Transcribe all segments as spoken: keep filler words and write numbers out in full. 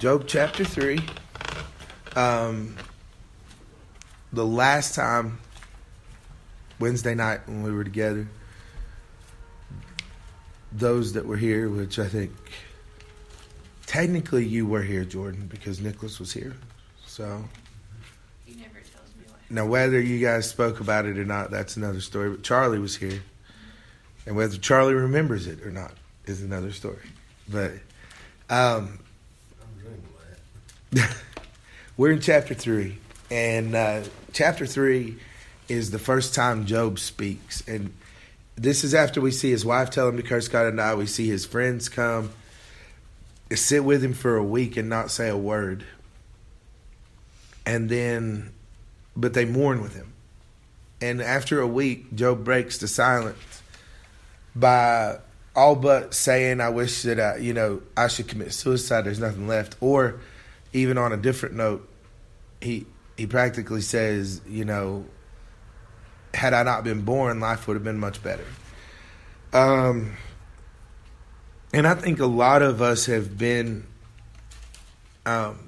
Job chapter three. Um, the last time, Wednesday night when we were together, those that were here, which I think technically you were here, Jordan, because Nicholas was here. So He never tells me what. now whether you guys spoke about it or not, that's another story. But Charlie was here, and whether Charlie remembers it or not is another story. But um, we're in chapter three, and uh, chapter three is the first time Job speaks, and this is after we see his wife tell him to curse God and die. We see his friends come, sit with him for a week and not say a word, and then, but they mourn with him. And after a week, Job breaks the silence by all but saying, "I wish that I, you know, I should commit suicide. There's nothing left." Or even on a different note, he he practically says, you know, had I not been born, life would have been much better. Um, and I think a lot of us have been um,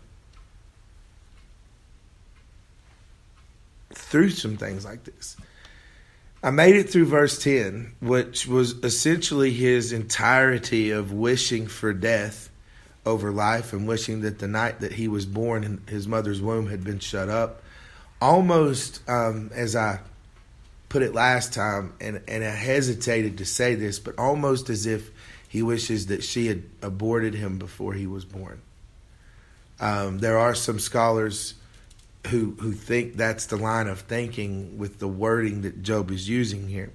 through some things like this. I made it through verse ten, which was essentially his entirety of wishing for death over life and wishing that the night that he was born in his mother's womb had been shut up. Almost um, as I put it last time, and, and I hesitated to say this, but almost as if he wishes that she had aborted him before he was born. Um, there are some scholars who who think that's the line of thinking with the wording that Job is using here.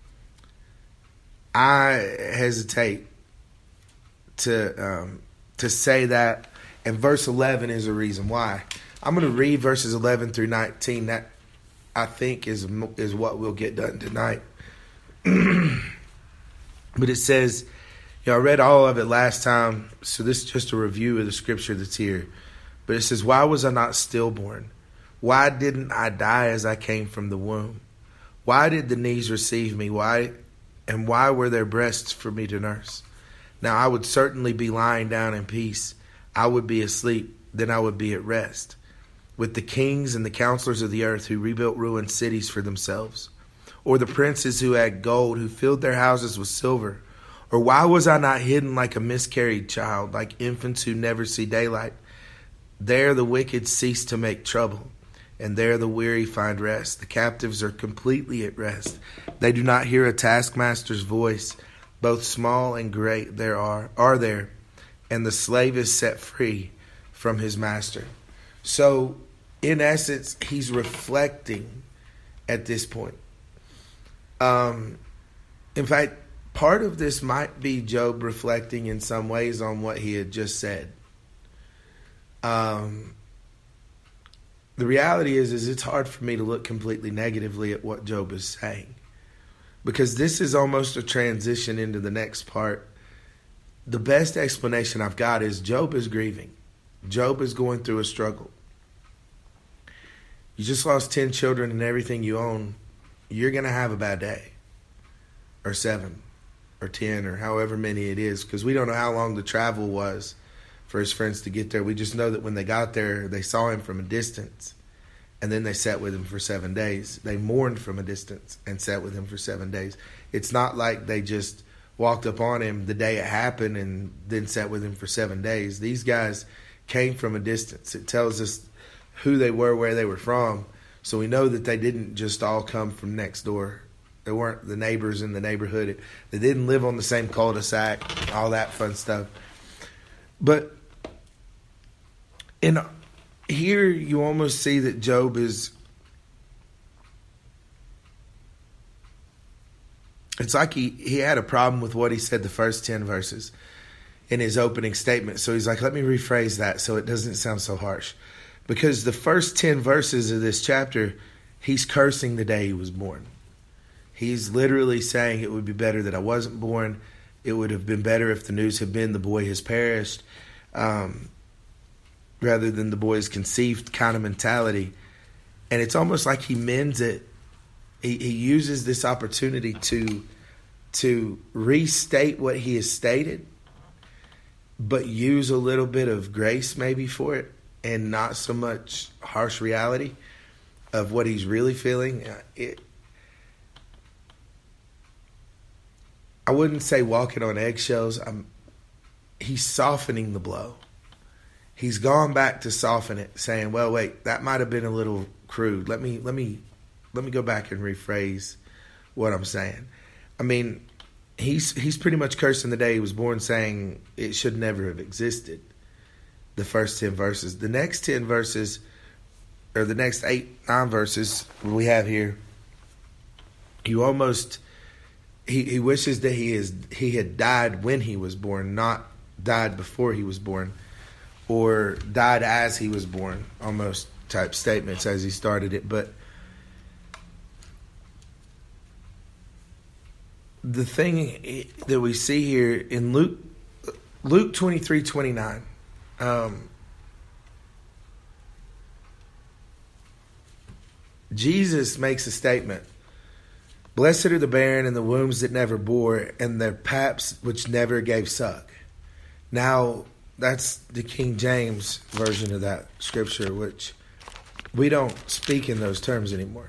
I hesitate to um, to say that, and verse eleven is a reason why. I'm going to read verses eleven through nineteen. That I think is is what we'll get done tonight. But it says, you know, I read all of it last time, so this is just a review of the scripture that's here. But it says, "Why was I not stillborn? Why didn't I die as I came from the womb? Why did the knees receive me? Why, and why were there breasts for me to nurse? Now I would certainly be lying down in peace. I would be asleep, then I would be at rest, with the kings and the counselors of the earth who rebuilt ruined cities for themselves, or the princes who had gold, who filled their houses with silver. Or why was I not hidden like a miscarried child, like infants who never see daylight? There the wicked cease to make trouble, and there the weary find rest. The captives are completely at rest. They do not hear a taskmaster's voice. Both small and great there are, are there, and the slave is set free from his master." So, in essence, he's reflecting at this point. Um, in fact, part of this might be Job reflecting in some ways on what he had just said. Um, the reality is, is it's hard for me to look completely negatively at what Job is saying, because this is almost a transition into the next part. The best explanation I've got is Job is grieving. Job is going through a struggle. You just lost ten children and everything you own. You're going to have a bad day, or seven, or ten, or however many it is, because we don't know how long the travel was for his friends to get there. We just know that when they got there, they saw him from a distance, and then they sat with him for seven days. They mourned from a distance and sat with him for seven days. It's not like they just walked up on him the day it happened and then sat with him for seven days. These guys came from a distance. It tells us who they were, where they were from. So we know that they didn't just all come from next door. They weren't the neighbors in the neighborhood. They didn't live on the same cul-de-sac, all that fun stuff. But in here you almost see that Job is, it's like he, he had a problem with what he said the first ten verses in his opening statement. So he's like, let me rephrase that so it doesn't sound so harsh. Because the first ten verses of this chapter, he's cursing the day he was born. He's literally saying it would be better that I wasn't born. It would have been better if the news had been the boy has perished, um, rather than the boy is conceived kind of mentality. And it's almost like he mends it. He, he uses this opportunity to, to restate what he has stated, but use a little bit of grace maybe for it and not so much harsh reality of what he's really feeling. It, I wouldn't say walking on eggshells. I'm, he's softening the blow. He's gone back to soften it, saying, well, wait, that might have been a little crude. Let me, let me, let me go back and rephrase what I'm saying. I mean, he's he's pretty much cursing the day he was born, saying it should never have existed. The first ten verses. The next ten verses, or the next eight, nine verses we have here, you almost, he, he wishes that he is he had died when he was born, not died before he was born, or died as he was born, almost type statements as he started it. But the thing that we see here in Luke, Luke twenty-three twenty-nine, um, Jesus makes a statement. Blessed are the barren and the wombs that never bore and their paps which never gave suck. Now, that's the King James version of that scripture, which we don't speak in those terms anymore.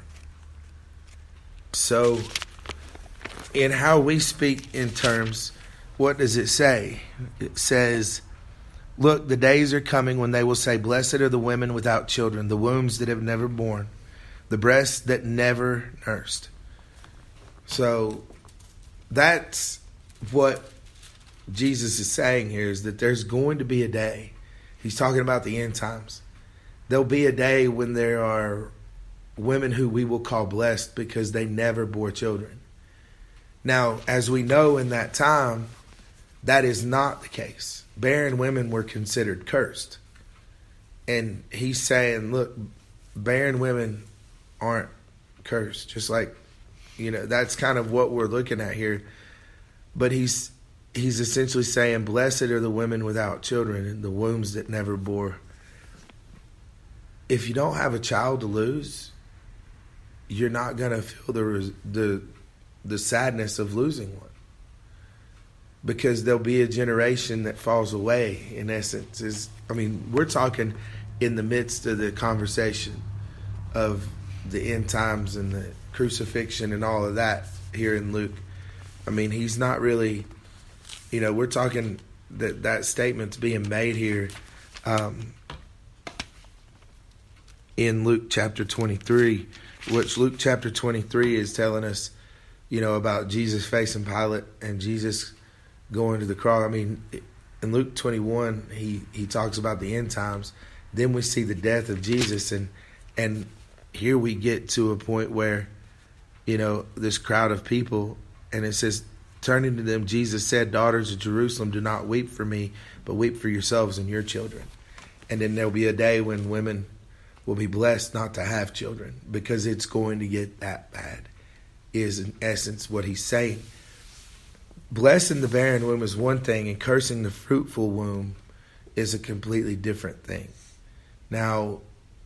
So, in how we speak in terms, what does it say? It says, look, the days are coming when they will say, blessed are the women without children, the wombs that have never borne, the breasts that never nursed. So that's what Jesus is saying here, is that there's going to be a day. He's talking about the end times. There'll be a day when there are women who we will call blessed because they never bore children. Now, as we know in that time, that is not the case. Barren women were considered cursed. And he's saying, look, barren women aren't cursed. Just like, you know, that's kind of what we're looking at here. But he's he's essentially saying, blessed are the women without children and the wombs that never bore. If you don't have a child to lose, you're not going to feel the the the sadness of losing one, because there'll be a generation that falls away. In essence, is I mean, we're talking in the midst of the conversation of the end times and the crucifixion and all of that here in Luke. I mean, he's not really, you know, we're talking that that statement's being made here um, in Luke chapter twenty-three, which Luke chapter twenty-three is telling us, you know, about Jesus facing Pilate and Jesus going to the cross. I mean, in Luke twenty-one, he, he talks about the end times. Then we see the death of Jesus, and and here we get to a point where, you know, this crowd of people, and it says, turning to them, Jesus said, daughters of Jerusalem, do not weep for me, but weep for yourselves and your children. And then there'll be a day when women will be blessed not to have children, because it's going to get that bad, is in essence what he's saying. Blessing the barren womb is one thing, and cursing the fruitful womb is a completely different thing. Now,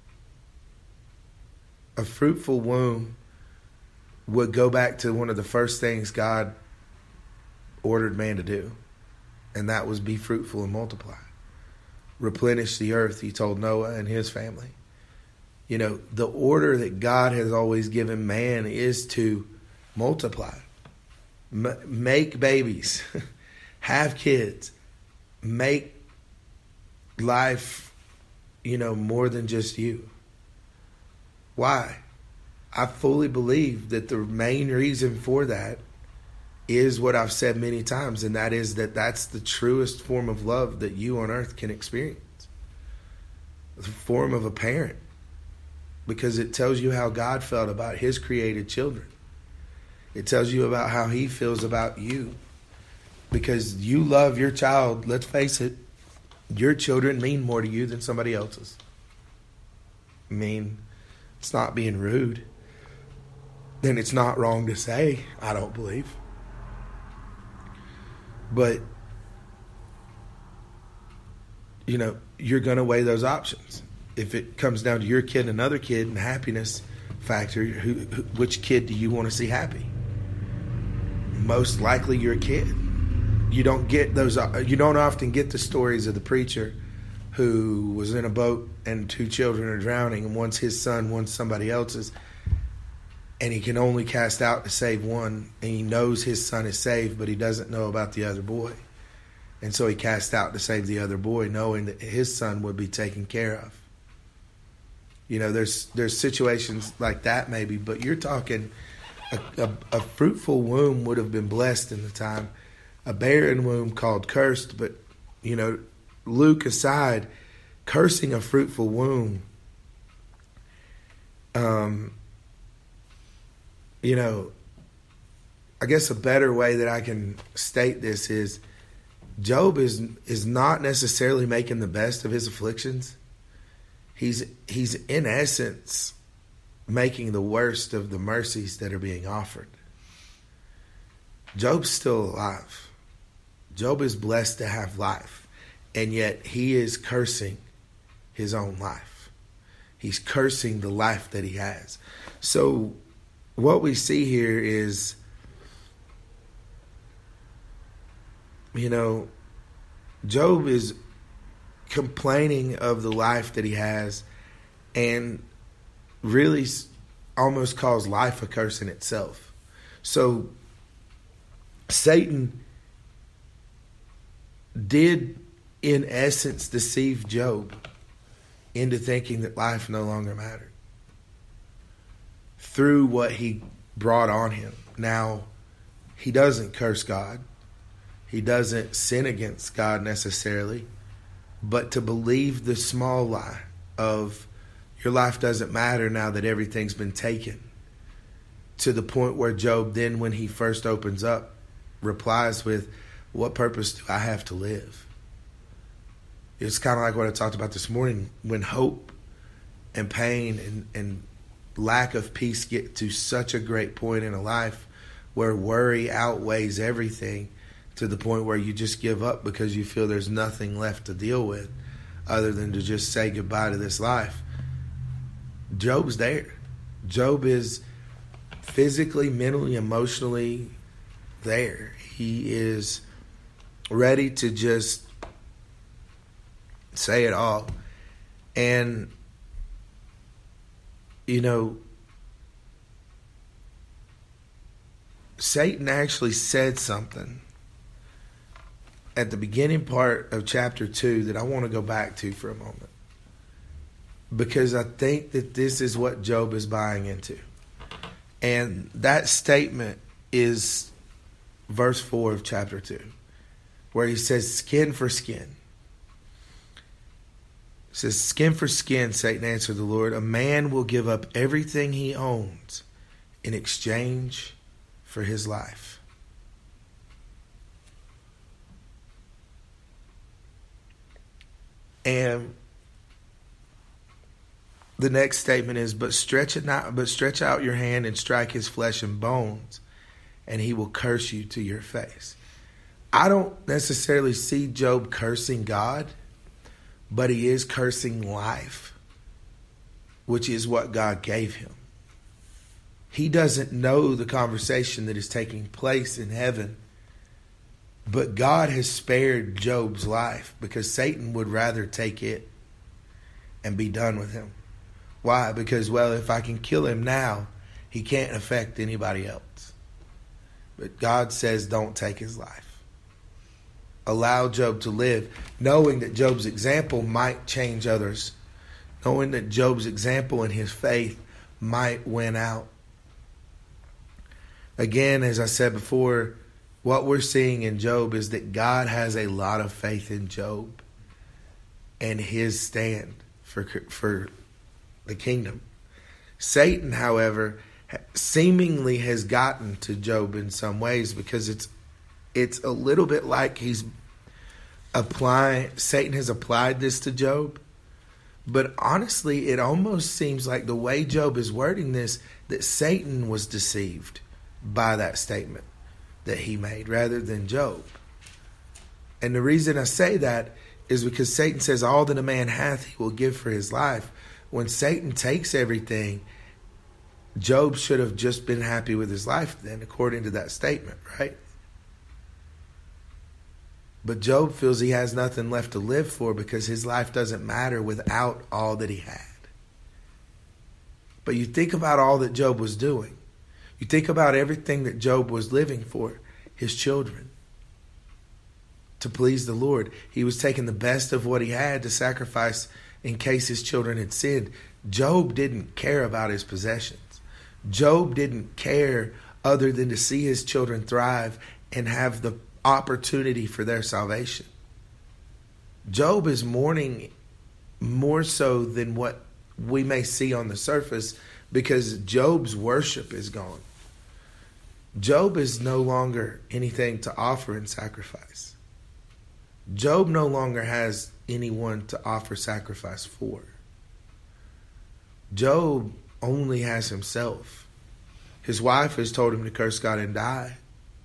a fruitful womb would go back to one of the first things God ordered man to do, and that was be fruitful and multiply. Replenish the earth, he told Noah and his family. You know, the order that God has always given man is to multiply, M- make babies, have kids, make life, you know, more than just you. Why? I fully believe that the main reason for that is what I've said many times, and that is that that's the truest form of love that you on earth can experience. The form of a parent. Because it tells you how God felt about his created children. It tells you about how he feels about you. Because you love your child, let's face it, your children mean more to you than somebody else's. I mean, it's not being rude. Then it's not wrong to say, I don't believe. But, you know, you're going to weigh those options. If it comes down to your kid and another kid and happiness factor, who, who, which kid do you want to see happy? Most likely your kid. you don't get those. You don't often get the stories of the preacher who was in a boat and two children are drowning, and one's his son, one's somebody else's, and he can only cast out to save one, and he knows his son is saved, but he doesn't know about the other boy. And so he cast out to save the other boy, knowing that his son would be taken care of. You know, there's there's situations like that maybe, but you're talking a, a, a fruitful womb would have been blessed in the time. A barren womb called cursed, but, you know, Luke aside, cursing a fruitful womb, um, you know, I guess a better way that I can state this is Job is is not necessarily making the best of his afflictions. He's he's in essence making the worst of the mercies that are being offered. Job's still alive. Job is blessed to have life, and yet he is cursing his own life. He's cursing the life that he has. So what we see here is, you know, Job is complaining of the life that he has and really almost calls life a curse in itself. So Satan did, in essence, deceive Job into thinking that life no longer mattered through what he brought on him. Now, he doesn't curse God. He doesn't sin against God necessarily. But to believe the small lie of your life doesn't matter now that everything's been taken, to the point where Job then, when he first opens up, replies with, what purpose do I have to live? It's kind of like what I talked about this morning. When hope and pain and, and lack of peace get to such a great point in a life where worry outweighs everything, to the point where you just give up because you feel there's nothing left to deal with other than to just say goodbye to this life. Job's there. Job is physically, mentally, emotionally there. He is ready to just say it all. And, you know, Satan actually said something at the beginning part of chapter two that I want to go back to for a moment, because I think that this is what Job is buying into. And that statement is verse four of chapter two, where he says, skin for skin. He says, skin for skin, Satan answered the Lord. A man will give up everything he owns in exchange for his life. And the next statement is, but stretch it not, but stretch out your hand and strike his flesh and bones, and he will curse you to your face. I don't necessarily see Job cursing God, but he is cursing life, which is what God gave him. He doesn't know the conversation that is taking place in heaven, but God has spared Job's life because Satan would rather take it and be done with him. Why? Because, well, if I can kill him now, he can't affect anybody else. But God says, don't take his life. Allow Job to live, knowing that Job's example might change others, knowing that Job's example and his faith might win out. Again, as I said before, what we're seeing in Job is that God has a lot of faith in Job and his stand for for the kingdom. Satan, however, seemingly has gotten to Job in some ways, because it's it's a little bit like he's applying, Satan has applied this to Job. But honestly, it almost seems like the way Job is wording this, that Satan was deceived by that statement that he made rather than Job. And the reason I say that is because Satan says all that a man hath he will give for his life. When Satan takes everything, Job should have just been happy with his life then, according to that statement, right? But Job feels he has nothing left to live for because his life doesn't matter without all that he had. But you think about all that Job was doing. You think about everything that Job was living for, his children, to please the Lord. He was taking the best of what he had to sacrifice in case his children had sinned. Job didn't care about his possessions. Job didn't care other than to see his children thrive and have the opportunity for their salvation. Job is mourning more so than what we may see on the surface because Job's worship is gone. Job is no longer anything to offer in sacrifice. Job no longer has anyone to offer sacrifice for. Job only has himself. His wife has told him to curse God and die.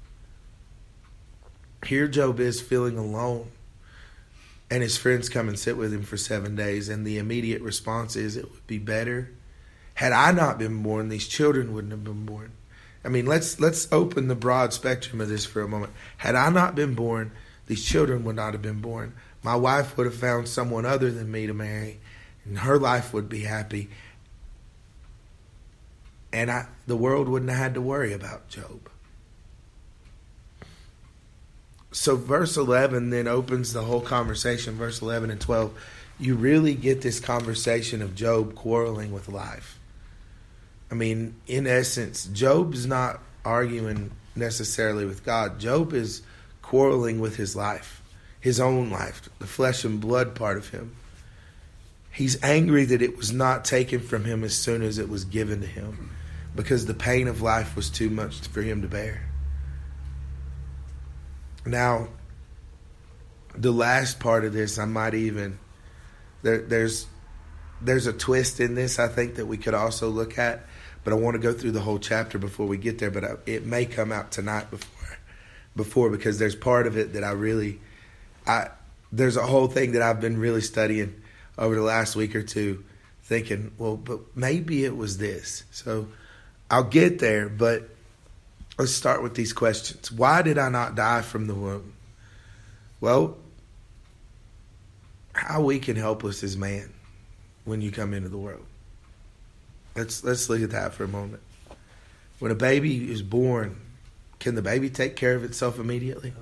Here Job is feeling alone, and his friends come and sit with him for seven days, and the immediate response is, it would be better had I not been born, these children wouldn't have been born. I mean, let's let's open the broad spectrum of this for a moment. Had I not been born, these children would not have been born. My wife would have found someone other than me to marry, and her life would be happy. And I, the world wouldn't have had to worry about Job. So verse eleven then opens the whole conversation, verse eleven and twelve. You really get this conversation of Job quarreling with life. I mean, in essence, Job's not arguing necessarily with God. Job is quarreling with his life, his own life, the flesh and blood part of him. He's angry that it was not taken from him as soon as it was given to him, because the pain of life was too much for him to bear. Now, the last part of this, I might even, there, there's there's a twist in this, I think, that we could also look at, but I want to go through the whole chapter before we get there, but I, it may come out tonight before, before because there's part of it that I really, I there's a whole thing that I've been really studying over the last week or two, thinking, well, but maybe it was this. So I'll get there, but let's start with these questions. Why did I not die from the womb? Well, how weak and helpless is man when you come into the world? Let's let's look at that for a moment. When a baby is born, can the baby take care of itself immediately?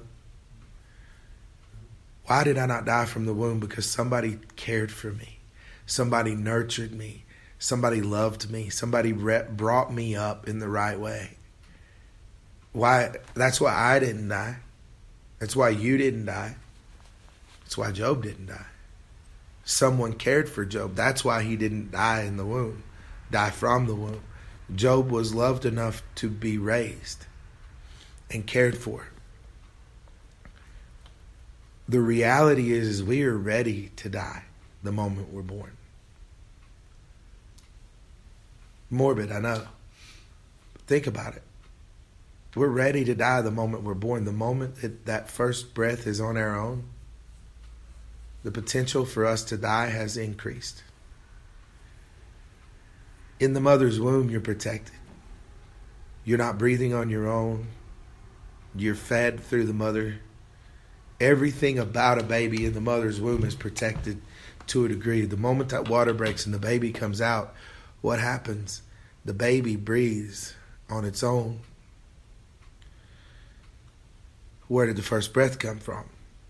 Why did I not die from the womb? Because somebody cared for me. Somebody nurtured me. Somebody loved me. Somebody re- brought me up in the right way. Why? That's why I didn't die. That's why you didn't die. That's why Job didn't die. Someone cared for Job. That's why he didn't die in the womb, die from the womb. Job was loved enough to be raised and cared for. The reality is, is we are ready to die the moment we're born. Morbid, I know. Think about it. We're ready to die the moment we're born. The moment that that first breath is on our own, the potential for us to die has increased. In the mother's womb, you're protected. You're not breathing on your own. You're fed through the mother. Everything about a baby in the mother's womb is protected to a degree. The moment that water breaks and the baby comes out, what happens? The baby breathes on its own. Where did the first breath come from?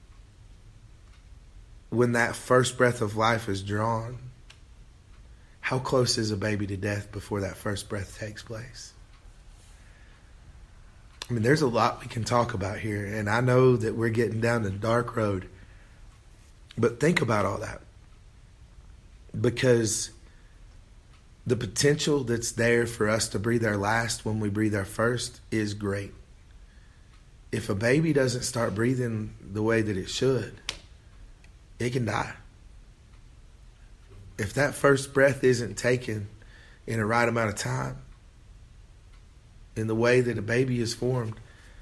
When that first breath of life is drawn, how close is a baby to death before that first breath takes place? I mean, there's a lot we can talk about here, and I know that we're getting down the dark road, but think about all that. Because the potential that's there for us to breathe our last when we breathe our first is great. If a baby doesn't start breathing the way that it should, it can die. If that first breath isn't taken in a right amount of time, in the way that a baby is formed,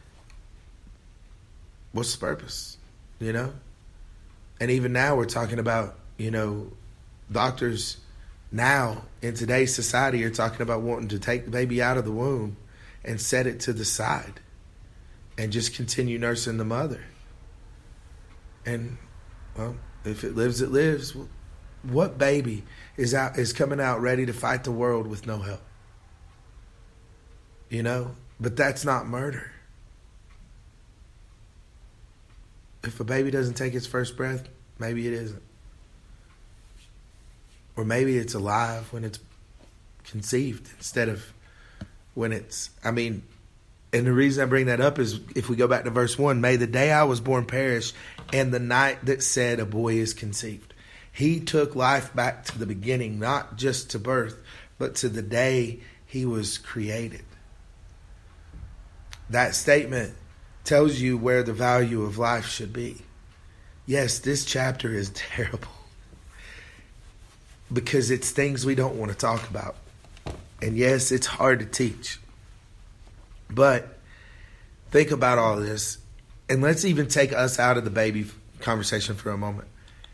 what's the purpose? You know? And even now we're talking about, you know, doctors now in today's society are talking about wanting to take the baby out of the womb and set it to the side and just continue nursing the mother. And, well, if it lives, it lives. What baby is out is coming out ready to fight the world with no help? You know? But that's not murder. If a baby doesn't take its first breath, maybe it isn't. Or maybe it's alive when it's conceived instead of when it's, I mean, and the reason I bring that up is if we go back to verse one, may the day I was born perish, and the night that said a boy is conceived. He took life back to the beginning, not just to birth, but to the day he was created. That statement tells you where the value of life should be. Yes, this chapter is terrible because it's things we don't want to talk about. And yes, it's hard to teach. But think about all this. And let's even take us out of the baby conversation for a moment.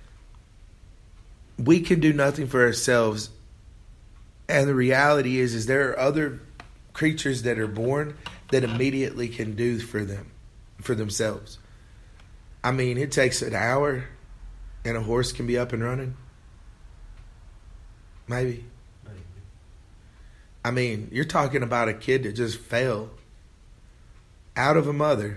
We can do nothing for ourselves. And the reality is, is there are other creatures that are born that immediately can do for them, for themselves. I mean, it takes an hour and a horse can be up and running. Maybe. Maybe. I mean, you're talking about a kid that just fell out of a mother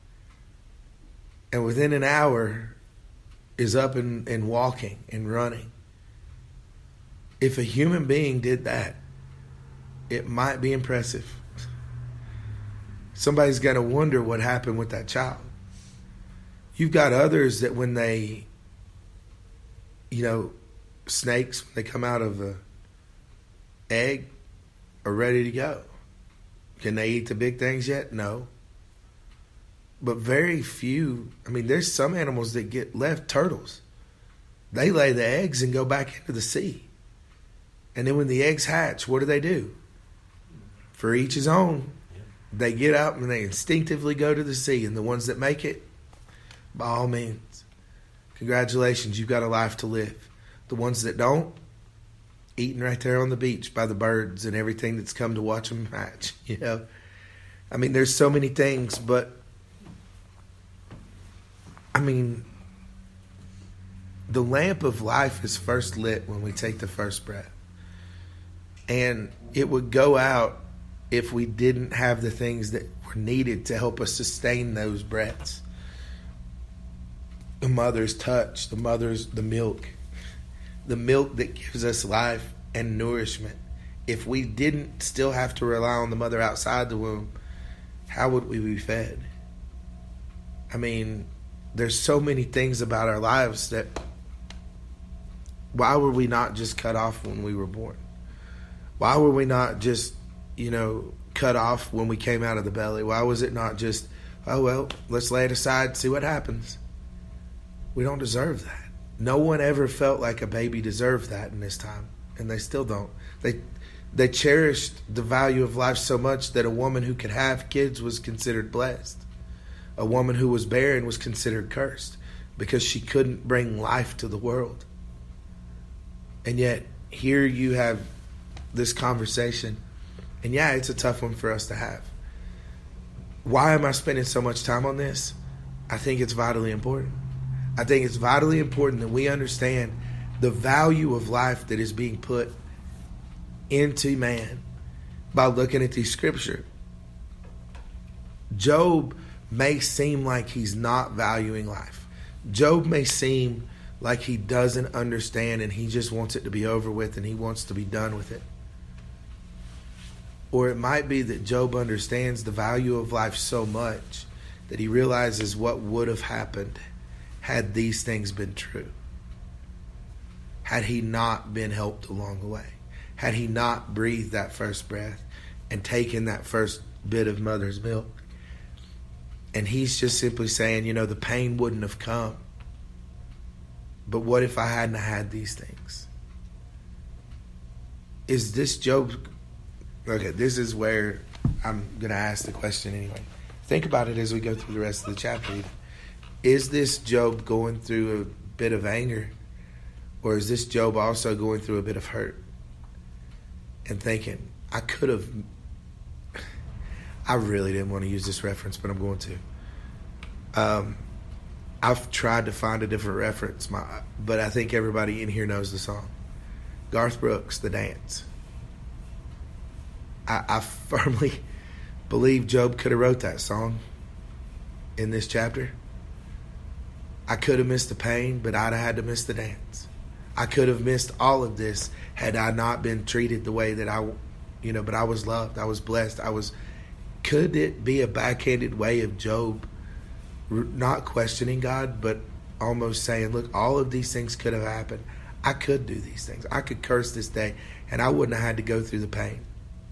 and within an hour is up and, and walking and running. If a human being did that, it might be impressive. Somebody's got to wonder what happened with that child. You've got others that when they, you know, snakes, when they come out of a egg, are ready to go. Can they eat the big things yet? No. But very few, I mean, there's some animals that get left, turtles. They lay the eggs and go back into the sea. And then when the eggs hatch, what do they do? For each his own. They get up and they instinctively go to the sea. And the ones that make it, by all means, congratulations, you've got a life to live. The ones that don't, eating right there on the beach by the birds and everything that's come to watch them hatch. You know, I mean, there's so many things, but I mean, the lamp of life is first lit when we take the first breath. And it would go out if we didn't have the things that were needed to help us sustain those breaths. The mother's touch, the mother's, the milk, the milk that gives us life and nourishment. If we didn't still have to rely on the mother outside the womb, how would we be fed? I mean, there's so many things about our lives that, why were we not just cut off when we were born? Why were we not just, you know, cut off when we came out of the belly? Why was it not just, oh, well, let's lay it aside, see what happens? We don't deserve that. No one ever felt like a baby deserved that in this time, and they still don't. They they cherished the value of life so much that a woman who could have kids was considered blessed. A woman who was barren was considered cursed because she couldn't bring life to the world. And yet, here you have this conversation, and yeah, it's a tough one for us to have. Why am I spending so much time on this? I think it's vitally important. I think it's vitally important that we understand the value of life that is being put into man by looking at these scripture. Job may seem like he's not valuing life. Job may seem like he doesn't understand and he just wants it to be over with and he wants to be done with it. Or it might be that Job understands the value of life so much that he realizes what would have happened had these things been true. Had he not been helped along the way. Had he not breathed that first breath and taken that first bit of mother's milk. And he's just simply saying, you know, the pain wouldn't have come. But what if I hadn't had these things? Is this Job... Okay, this is where I'm going to ask the question anyway. Think about it as we go through the rest of the chapter. Is this Job going through a bit of anger? Or is this Job also going through a bit of hurt? And thinking, I could have... I really didn't want to use this reference, but I'm going to. Um, I've tried to find a different reference, my, but I think everybody in here knows the song. Garth Brooks, The Dance. I, I firmly believe Job could have wrote that song in this chapter. I could have missed the pain, but I'd have had to miss the dance. I could have missed all of this had I not been treated the way that I, you know, but I was loved. I was blessed. I was, could it be a backhanded way of Job not questioning God, but almost saying, look, all of these things could have happened. I could do these things. I could curse this day, and I wouldn't have had to go through the pain.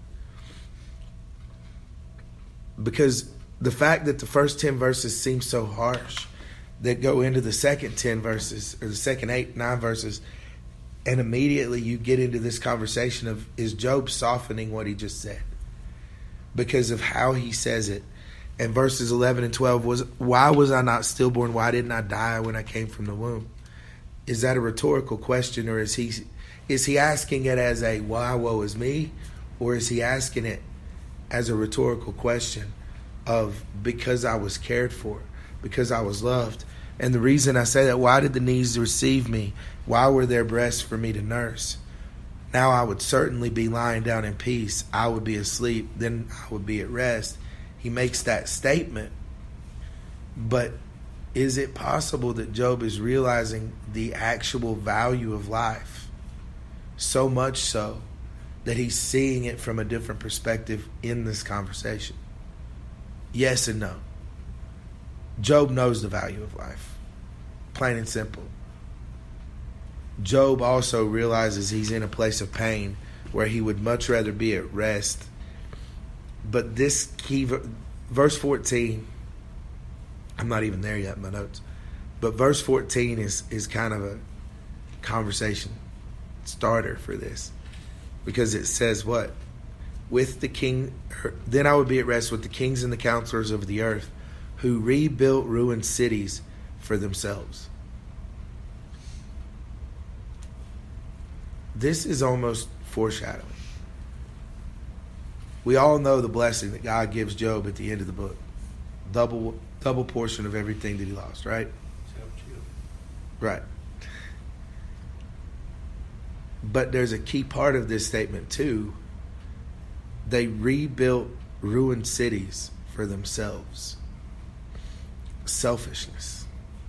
Because the fact that the first ten verses seem so harsh, that go into the second ten verses, or the second eight, nine verses, and immediately you get into this conversation of, is Job softening what he just said? Because of how he says it. And verses eleven and twelve was, why was I not stillborn? Why didn't I die when I came from the womb? Is that a rhetorical question, or is he is he asking it as a why woe is me? Or is he asking it as a rhetorical question of because I was cared for, because I was loved? And the reason I say that, why did the knees receive me? Why were there breasts for me to nurse? Now I would certainly be lying down in peace. I would be asleep. Then I would be at rest. He makes that statement. But is it possible that Job is realizing the actual value of life? So much so that he's seeing it from a different perspective in this conversation. Yes and no. Job knows the value of life. Plain and simple. Job also realizes he's in a place of pain where he would much rather be at rest. But this key, verse fourteen, I'm not even there yet in my notes, but verse fourteen is, is kind of a conversation starter for this. Because it says what? With the king, then I would be at rest with the kings and the counselors of the earth, who rebuilt ruined cities for themselves. This is almost foreshadowing. We all know the blessing that God gives Job at the end of the book. Double double portion of everything that he lost, right? Right. But there's a key part of this statement too. They rebuilt ruined cities for themselves. Selfishness.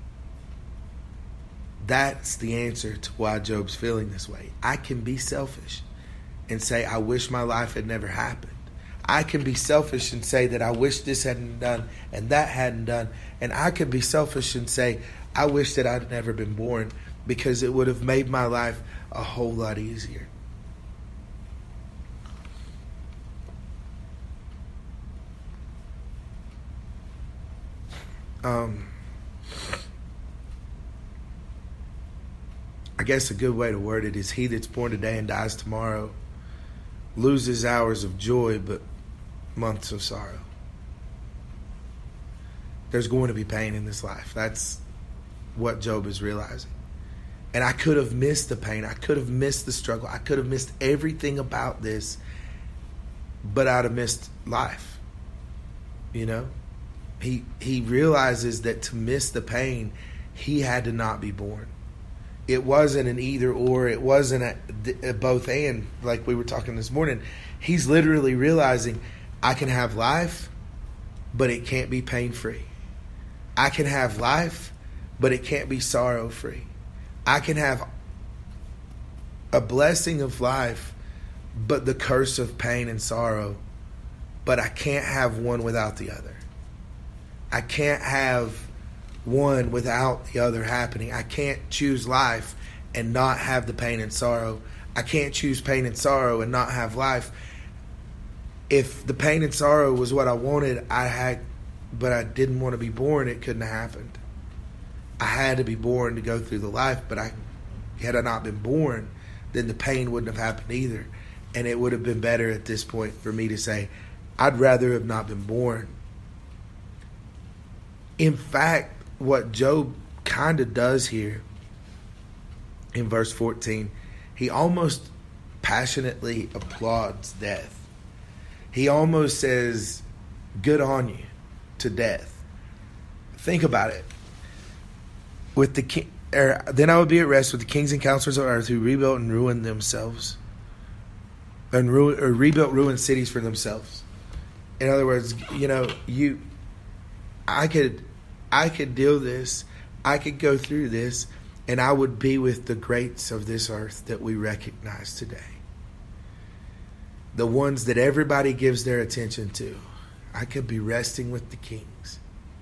That's the answer to why Job's feeling this way. I can be selfish and say, I wish my life had never happened. I can be selfish and say that I wish this hadn't done and that hadn't done. And I can be selfish and say, I wish that I'd never been born, because it would have made my life a whole lot easier. Um, I guess a good way to word it is, he that's born today and dies tomorrow loses hours of joy but months of sorrow. There's going to be pain in this life. That's what Job is realizing. And I could have missed the pain. I could have missed the struggle. I could have missed everything about this, but I'd have missed life. You know? He he realizes that to miss the pain, he had to not be born. It wasn't an either or. It wasn't a, a both and, like we were talking this morning. He's literally realizing, I can have life, but it can't be pain-free. I can have life, but it can't be sorrow-free. I can have a blessing of life, but the curse of pain and sorrow. But I can't have one without the other. I can't have one without the other happening. I can't choose life and not have the pain and sorrow. I can't choose pain and sorrow and not have life. If the pain and sorrow was what I wanted, I had, but I didn't want to be born, it couldn't have happened. I had to be born to go through the life, but I, had I not been born, then the pain wouldn't have happened either. And it would have been better at this point for me to say, I'd rather have not been born. In fact, what Job kind of does here in verse fourteen, he almost passionately applauds death. He almost says, good on you, to death. Think about it. with the king, er, then I would be at rest with the kings and counselors of earth who rebuilt and ruined themselves, and ruin, or rebuilt ruined cities for themselves. In other words, you know, you, I could, I could deal this, I could go through this, and I would be with the greats of this earth that we recognize today. The ones that everybody gives their attention to. I could be resting with the kings.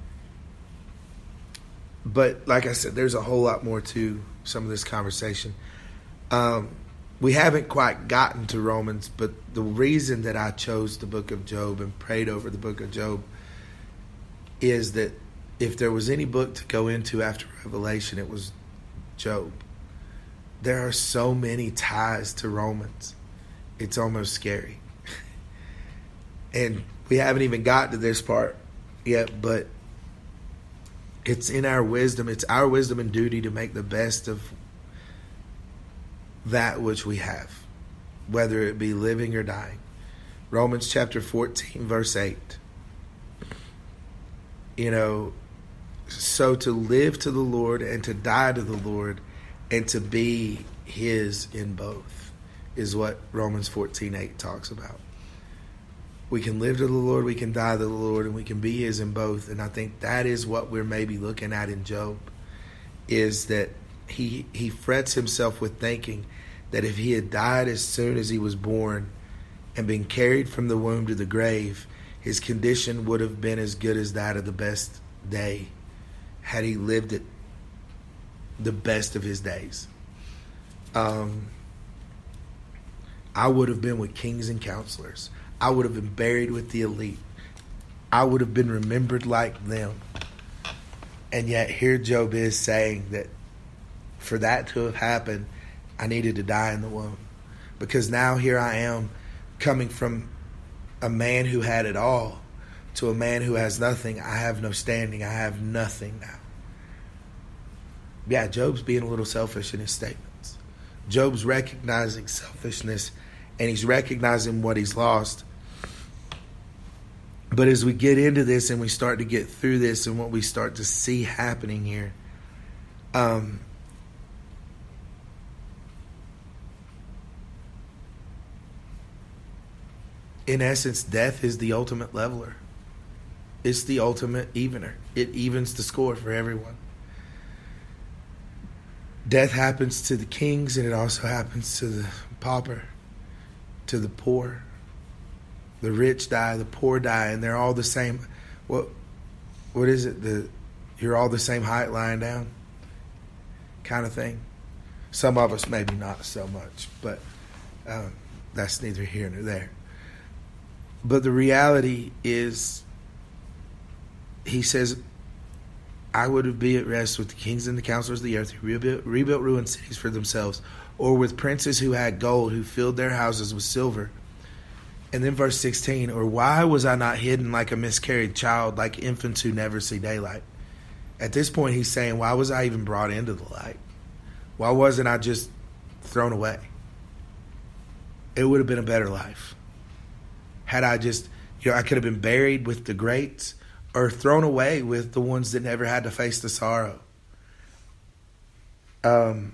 But like I said, there's a whole lot more to some of this conversation. Um, we haven't quite gotten to Romans, but the reason that I chose the book of Job and prayed over the book of Job is that if there was any book to go into after Revelation, it was Job. There are so many ties to Romans. It's almost scary. And we haven't even got to this part yet, but it's in our wisdom. It's our wisdom and duty to make the best of that which we have, whether it be living or dying. Romans chapter fourteen, verse eight. You know, so to live to the Lord and to die to the Lord and to be his in both is what Romans fourteen eight talks about. We can live to the Lord, we can die to the Lord, and we can be his in both. And I think that is what we're maybe looking at in Job, is that he he frets himself with thinking that if he had died as soon as he was born and been carried from the womb to the grave, his condition would have been as good as that of the best day had he lived it the best of his days. Um, I would have been with kings and counselors. I would have been buried with the elite. I would have been remembered like them. And yet here Job is saying that for that to have happened, I needed to die in the womb. Because now here I am coming from a man who had it all to a man who has nothing. I have no standing. I have nothing now. Yeah, Job's being a little selfish in his statements. Job's recognizing selfishness and he's recognizing what he's lost. But as we get into this and we start to get through this and what we start to see happening here, um, in essence, death is the ultimate leveler. It's the ultimate evener. It evens the score for everyone. Death happens to the kings and it also happens to the pauper, to the poor. The rich die, the poor die, and they're all the same. What, what is it? The you're all the same height lying down, kind of thing. Some of us maybe not so much, but um, that's neither here nor there. But the reality is, he says, I would be at rest with the kings and the counselors of the earth who rebuilt, rebuilt ruined cities for themselves, or with princes who had gold, who filled their houses with silver. And then verse sixteen, or why was I not hidden like a miscarried child, like infants who never see daylight? At this point, he's saying, why was I even brought into the light? Why wasn't I just thrown away? It would have been a better life. Had I just, you know, I could have been buried with the greats or thrown away with the ones that never had to face the sorrow. Um,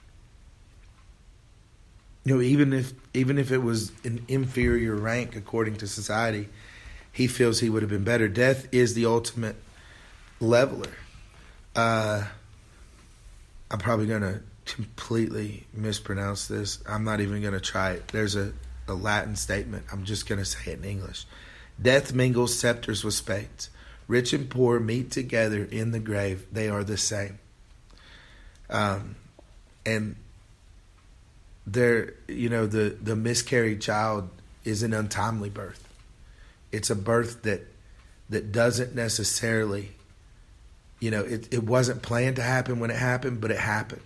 you know, even if even if it was an inferior rank according to society, he feels he would have been better. Death is the ultimate leveler. Uh, I'm probably going to completely mispronounce this. I'm not even going to try it. There's a, a Latin statement. I'm just going to say it in English. Death mingles scepters with spades. Rich and poor meet together in the grave. They are the same. Um, and there, you know, the, the miscarried child is an untimely birth. It's a birth that that doesn't necessarily, you know, it, it wasn't planned to happen when it happened, but it happened.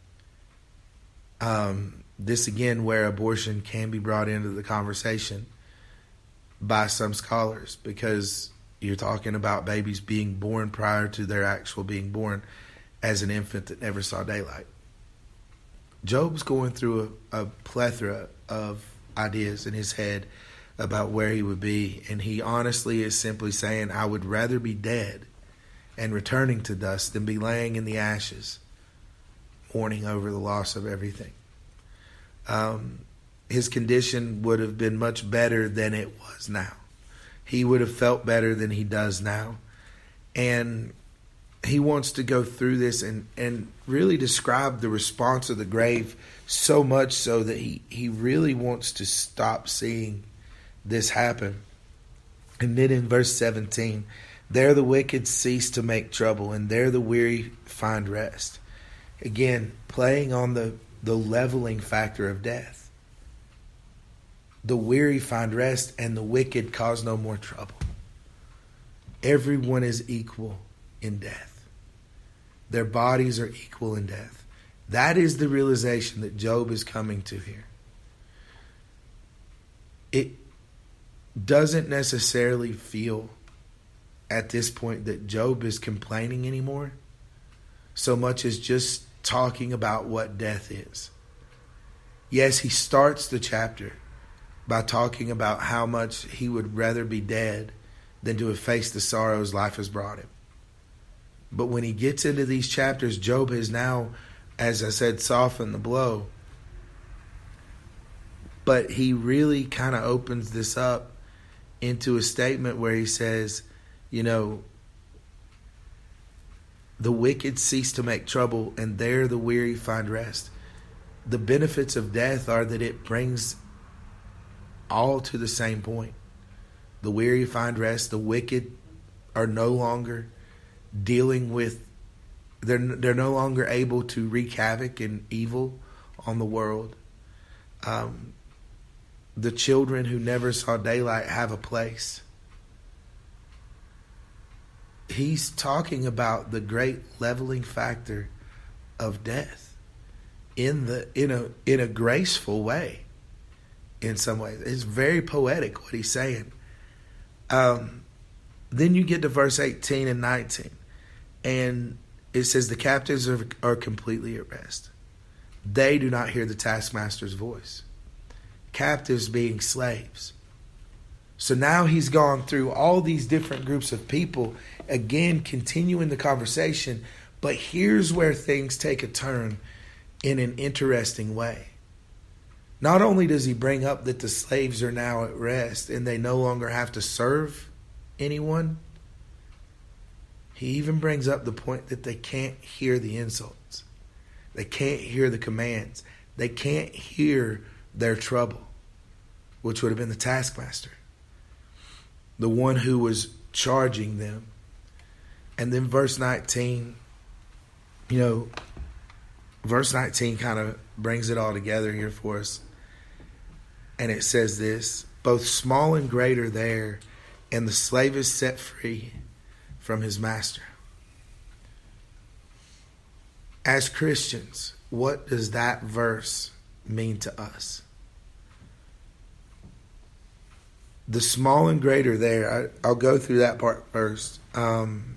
Um, this again, where abortion can be brought into the conversation by some scholars, because you're talking about babies being born prior to their actual being born as an infant that never saw daylight. Job's going through a, a plethora of ideas in his head about where he would be, and he honestly is simply saying, I would rather be dead and returning to dust than be laying in the ashes, mourning over the loss of everything. Um, his condition would have been much better than it was now. He would have felt better than he does now. And he wants to go through this and, and really describe the response of the grave, so much so that he, he really wants to stop seeing this happen. And then in verse seventeen, there the wicked cease to make trouble, and there the weary find rest. Again, playing on the, the leveling factor of death. The weary find rest, and the wicked cause no more trouble. Everyone is equal in death. Their bodies are equal in death. That is the realization that Job is coming to here. It doesn't necessarily feel at this point that Job is complaining anymore, so much as just talking about what death is. Yes, he starts the chapter by talking about how much he would rather be dead than to have faced the sorrows life has brought him. But when he gets into these chapters, Job has now, as I said, softened the blow. But he really kind of opens this up into a statement where he says, you know, the wicked cease to make trouble, and there the weary find rest. The benefits of death are that it brings all to the same point. The weary find rest. The wicked are no longer dealing with, they're, they're no longer able to wreak havoc and evil on the world. Um, the children who never saw daylight have a place. He's talking about the great leveling factor of death in the in a in a graceful way. In some ways, it's very poetic what he's saying. Um, then you get to verse eighteen and nineteen, and it says the captives are, are completely at rest. They do not hear the taskmaster's voice. Captives being slaves. So now he's gone through all these different groups of people, again continuing the conversation, but here's where things take a turn in an interesting way. Not only does he bring up that the slaves are now at rest and they no longer have to serve anyone, he even brings up the point that they can't hear the insults. They can't hear the commands. They can't hear their trouble, which would have been the taskmaster, the one who was charging them. And then verse nineteen, you know, verse nineteen kind of brings it all together here for us. And it says this, both small and great are there, and the slave is set free from his master. As Christians, what does that verse mean to us? The small and great are there. I, I'll go through that part first. Um,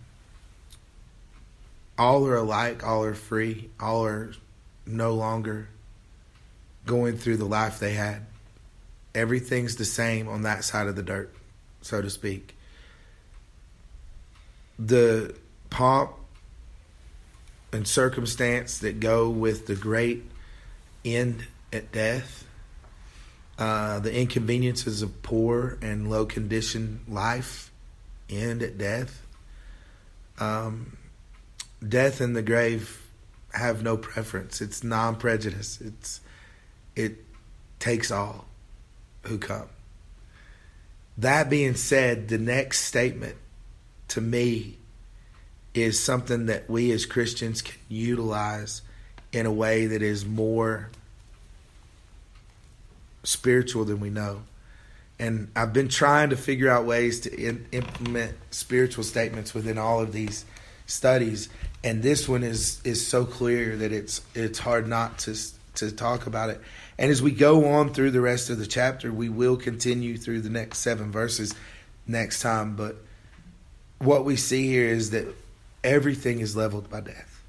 all are alike. All are free. All are no longer going through the life they had. Everything's the same on that side of the dirt, so to speak. The pomp and circumstance that go with the great end at death, uh, the inconveniences of poor and low condition life end at death. Um, death and the grave have no preference. It's non-prejudice. It's it takes all who come. That being said, the next statement to me is something that we as Christians can utilize in a way that is more spiritual than we know. And I've been trying to figure out ways to in, implement spiritual statements within all of these studies, and this one is is so clear that it's it's hard not to to talk about it. And as we go on through the rest of the chapter, we will continue through the next seven verses next time. But what we see here is that everything is leveled by death.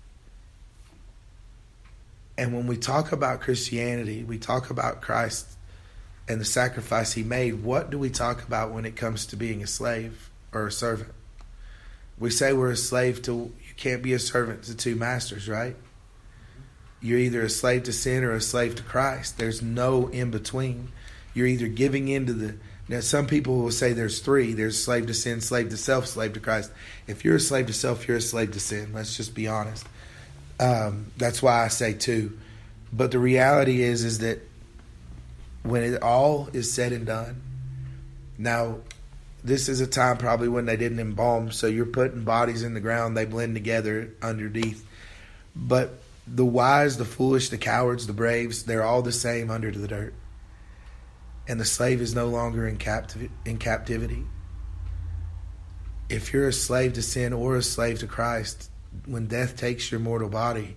And when we talk about Christianity, we talk about Christ and the sacrifice he made. What do we talk about when it comes to being a slave or a servant? We say we're a slave to, you can't be a servant to two masters, right? You're either a slave to sin or a slave to Christ. There's no in between. You're either giving into the, now some people will say there's three. There's slave to sin, slave to self, slave to Christ. If you're a slave to self, you're a slave to sin. Let's just be honest. Um, that's why I say two. But the reality is, is that when it all is said and done, now this is a time probably when they didn't embalm, so you're putting bodies in the ground, they blend together underneath. But the wise, the foolish, the cowards, the braves, they're all the same under the dirt. And the slave is no longer in, captiv- in captivity. If you're a slave to sin or a slave to Christ, when death takes your mortal body,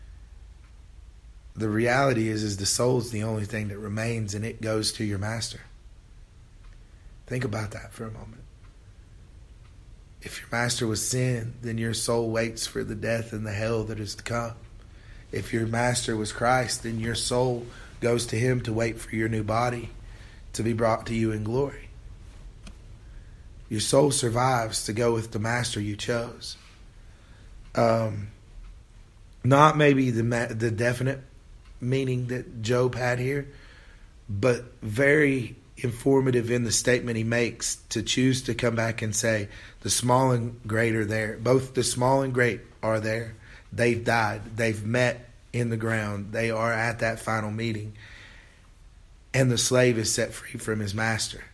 the reality is, is the soul's the only thing that remains, and it goes to your master. Think about that for a moment. If your master was sin, then your soul waits for the death and the hell that is to come. If your master was Christ, then your soul goes to him to wait for your new body to be brought to you in glory. Your soul survives to go with the master you chose. Um, not maybe the the definite meaning that Job had here, but very informative in the statement he makes to choose to come back and say, the small and great are there. Both the small and great are there. They've died. They've met in the ground. They are at that final meeting. And the slave is set free from his master.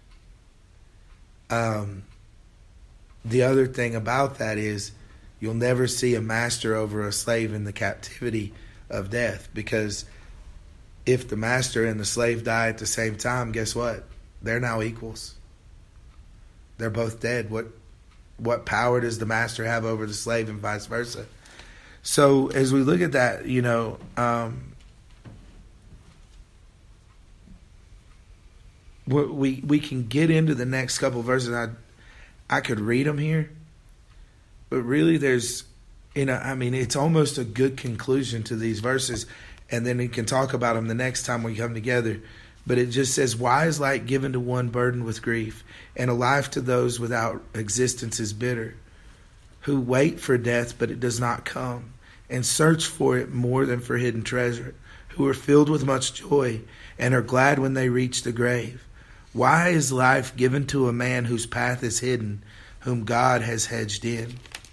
Um, the other thing about that is you'll never see a master over a slave in the captivity of death, because if the master and the slave die at the same time, guess what? They're now equals. They're both dead. What what power does the master have over the slave, and vice versa? So as we look at that, you know, um, we we can get into the next couple of verses. I I could read them here, but really there's, you know, I mean, it's almost a good conclusion to these verses, and then we can talk about them the next time we come together. But it just says, why is light given to one burdened with grief, and a life to those without existence is bitter, who wait for death, but it does not come, and search for it more than for hidden treasure, who are filled with much joy, and are glad when they reach the grave. Why is life given to a man whose path is hidden, whom God has hedged in?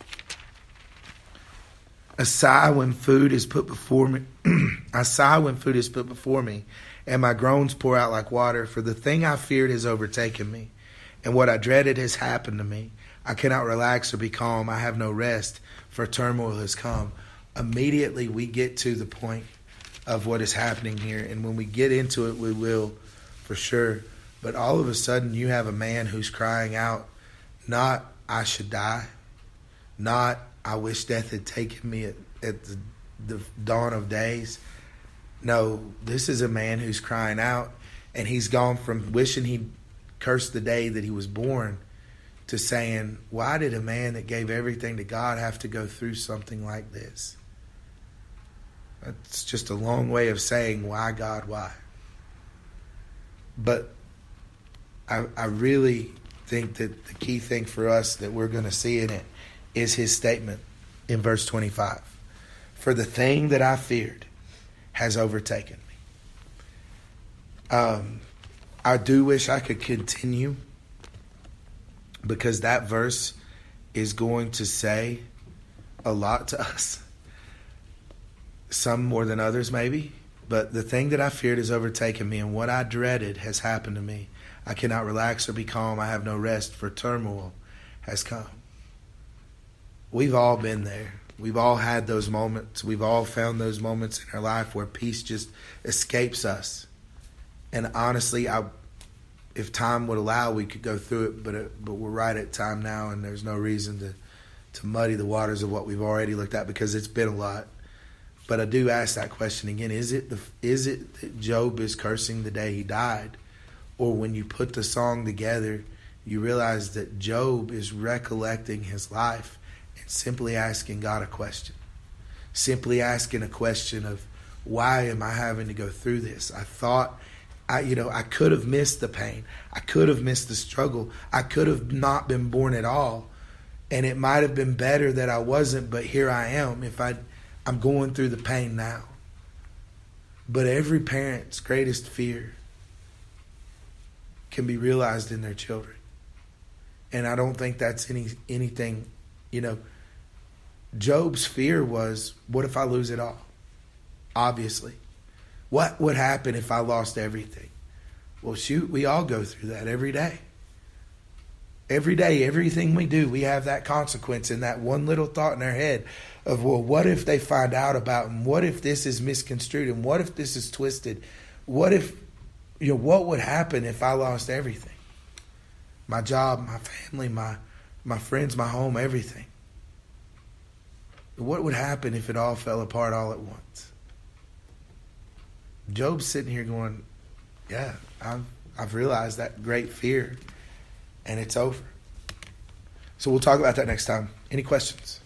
A sigh when food is put before me. I sigh when food is put before me, and my groans pour out like water. For the thing I feared has overtaken me, and what I dreaded has happened to me. I cannot relax or be calm. I have no rest, for turmoil has come. Immediately we get to the point of what is happening here, and when we get into it, we will, for sure. But all of a sudden, you have a man who's crying out, not, I should die, not, I wish death had taken me at, at the, the dawn of days. No, this is a man who's crying out, and he's gone from wishing he'd cursed the day that he was born to saying, why did a man that gave everything to God have to go through something like this? That's just a long way of saying, why, God, why? But I, I really think that the key thing for us that we're going to see in it is his statement in verse twenty-five. For the thing that I feared has overtaken me. Um, I do wish I could continue, because that verse is going to say a lot to us. Some more than others, maybe. But the thing that I feared has overtaken me, and what I dreaded has happened to me. I cannot relax or be calm. I have no rest, for turmoil has come. We've all been there. We've all had those moments. We've all found those moments in our life where peace just escapes us. And honestly, I, if time would allow, we could go through it, but it, but we're right at time now, and there's no reason to, to muddy the waters of what we've already looked at, because it's been a lot. But I do ask that question again. Is it the, is it that Job is cursing the day he died? Or when you put the song together, you realize that Job is recollecting his life and simply asking God a question. Simply asking a question of, why am I having to go through this? I thought, I, you know, I could have missed the pain. I could have missed the struggle. I could have not been born at all. And it might have been better that I wasn't, but here I am. If I, I'm going through the pain now. But every parent's greatest fear can be realized in their children. And I don't think that's any anything, you know. Job's fear was, what if I lose it all? Obviously. What would happen if I lost everything? Well, shoot, we all go through that every day. Every day, everything we do, we have that consequence and that one little thought in our head of, well, what if they find out about him? What if this is misconstrued? And what if this is twisted? What if, you know, what would happen if I lost everything? My job, my family, my my friends, my home, everything. What would happen if it all fell apart all at once? Job's sitting here going, yeah, I've, I've realized that great fear, and it's over. So we'll talk about that next time. Any questions?